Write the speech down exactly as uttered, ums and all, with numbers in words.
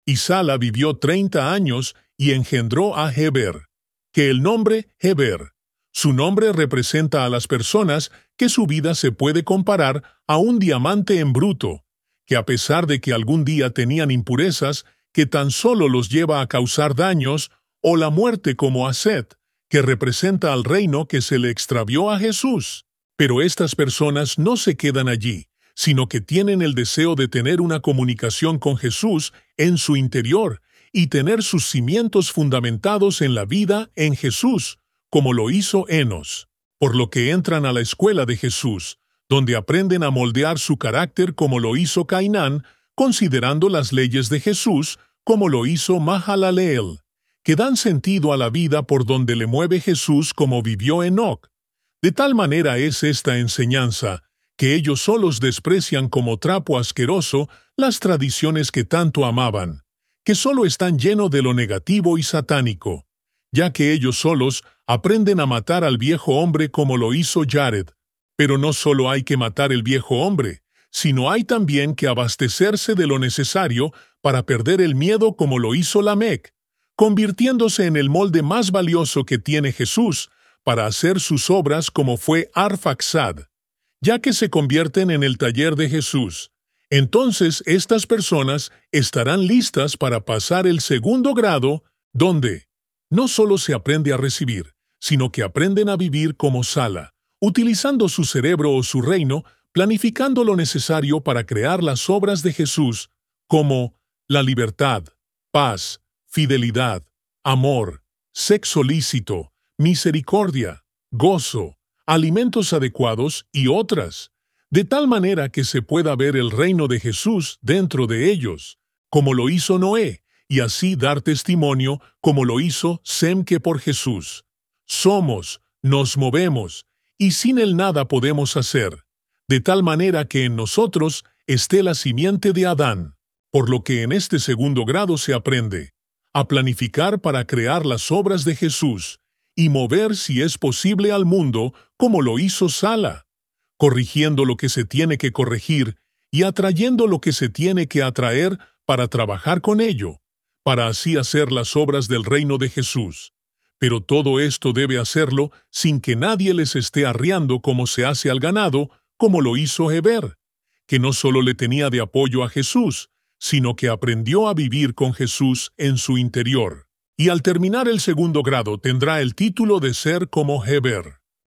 Y Sala vivió treinta años y engendró a Heber, que el nombre Heber, su nombre representa a las personas que su vida se puede comparar a un diamante en bruto, que a pesar de que algún día tenían impurezas que tan solo los lleva a causar daños, o la muerte como a Set, que representa al reino que se le extravió a Jesús. Pero estas personas no se quedan allí, sino que tienen el deseo de tener una comunicación con Jesús en su interior y tener sus cimientos fundamentados en la vida en Jesús, como lo hizo Enos, por lo que entran a la escuela de Jesús, donde aprenden a moldear su carácter como lo hizo Cainán, considerando las leyes de Jesús como lo hizo Mahalaleel, que dan sentido a la vida por donde le mueve Jesús como vivió Enoc. De tal manera es esta enseñanza, que ellos solos desprecian como trapo asqueroso las tradiciones que tanto amaban, que solo están llenos de lo negativo y satánico, ya que ellos solos aprenden a matar al viejo hombre como lo hizo Jared. Pero no solo hay que matar el viejo hombre, sino hay también que abastecerse de lo necesario para perder el miedo como lo hizo Lamec, convirtiéndose en el molde más valioso que tiene Jesús para hacer sus obras como fue Arfaxad, ya que se convierten en el taller de Jesús. Entonces estas personas estarán listas para pasar el segundo grado, donde no solo se aprende a recibir, sino que aprenden a vivir como Sala, utilizando su cerebro o su reino, planificando lo necesario para crear las obras de Jesús, como la libertad, paz, fidelidad, amor, sexo lícito, misericordia, gozo, alimentos adecuados y otras, de tal manera que se pueda ver el reino de Jesús dentro de ellos, como lo hizo Noé, y así dar testimonio como lo hizo Sem que por Jesús. Somos, nos movemos, y sin él nada podemos hacer, de tal manera que en nosotros esté la simiente de Adán, por lo que en este segundo grado se aprende a planificar para crear las obras de Jesús y mover si es posible al mundo como lo hizo Sala, corrigiendo lo que se tiene que corregir y atrayendo lo que se tiene que atraer para trabajar con ello, para así hacer las obras del reino de Jesús. Pero todo esto debe hacerlo sin que nadie les esté arriando como se hace al ganado, como lo hizo Heber, que no solo le tenía de apoyo a Jesús, sino que aprendió a vivir con Jesús en su interior. Y al terminar el segundo grado tendrá el título de ser como Heber.